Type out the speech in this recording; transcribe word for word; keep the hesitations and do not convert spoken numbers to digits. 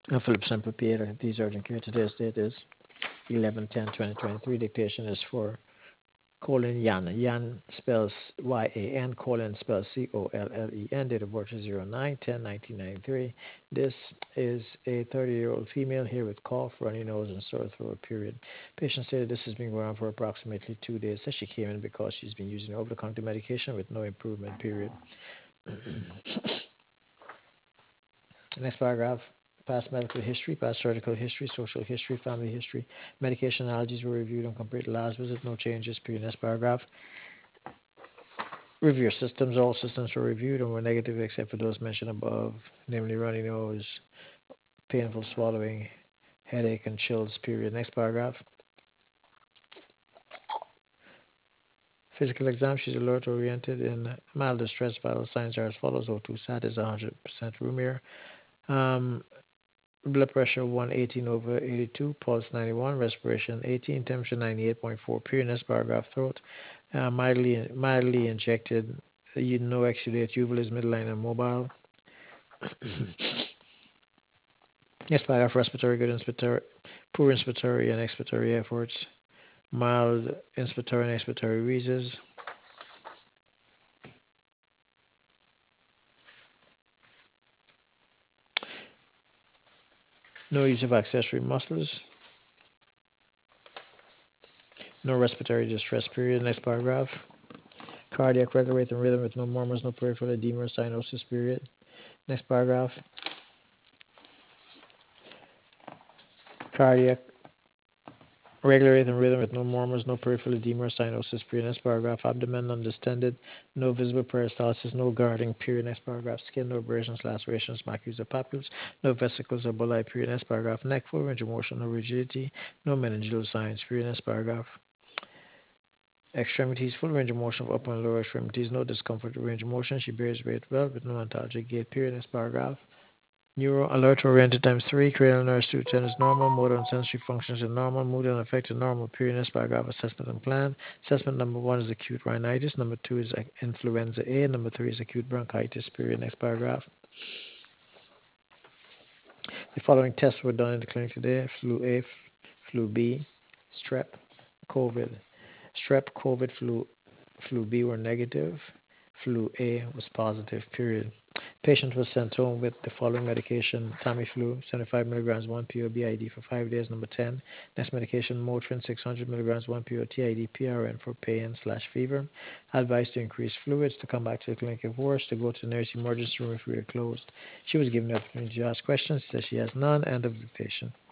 Uh, Philip Semper Pierre, these urgent care. Today's date is eleven ten twenty twenty-three. Dictation is for Colin Yan. Yan spells Y A N. Colin spells C O L L E N. Date of birth is zero nine ten nineteen ninety-three. This is a thirty-year-old female here with cough, runny nose, and sore throat, period. Patient stated this has been going on for approximately two days. Says she came in because she's been using over-the-counter medication with no improvement, period. Next paragraph. Past medical history, past surgical history, social history, family history. Medication allergies were reviewed and compared to last visit. No changes. Period. Next paragraph. Review your systems. All systems were reviewed and were negative except for those mentioned above, namely runny nose, painful swallowing, headache, and chills. Period. Next paragraph. Physical exam. She's alert oriented in mild distress. Vital signs are as follows. O two sat is one hundred percent room air. Um, Blood pressure one eighteen over eighty-two, pulse ninety-one, respiration eighteen, temperature ninety-eight point four. Pureness, paragraph throat, uh, mildly mildly injected, uh, you no exudate, uvula is midline and mobile. Next paragraph, respiratory, good inspiratory, poor inspiratory and expiratory efforts, mild inspiratory and expiratory wheezes. No use of accessory muscles, no respiratory distress period. Next paragraph, cardiac regular rate and rhythm with no murmurs, no peripheral edema or cyanosis period. Next paragraph, cardiac regular rhythm, rhythm with no murmurs, no peripheral edema or cyanosis. Period. Next paragraph. Abdomen undistended, no visible peristalsis, no guarding. Period. Next paragraph. Skin, no abrasions, lacerations, macules or papules, no vesicles or bullae. Period. Next paragraph. Neck, full range of motion, no rigidity, no meningeal signs. Period. Next paragraph. Extremities, full range of motion of upper and lower extremities, no discomfort or range of motion. She bears weight well with no ontologic gait. Period. Next paragraph. Neuro alert oriented times three, cranial nerves two ten is normal, motor and sensory functions are normal, mood and affected normal, period. Next paragraph, assessment and plan. Assessment number one is acute rhinitis, number two is influenza A, number three is acute bronchitis, period. Next paragraph. The following tests were done in the clinic today: flu A, flu B, strep, COVID. Strep, COVID, flu, flu B were negative. Flu A was positive, period. Patient was sent home with the following medication: Tamiflu, seventy-five milligrams, one P O B I D for five days. Number ten. Next medication, Motrin, six hundred milligrams, one P O T I D P R N for pain slash fever. Advised to increase fluids, to come back to the clinic if worse, to go to the nearest emergency room if we are closed. She was given the opportunity to ask questions. Says she has none. End of dictation.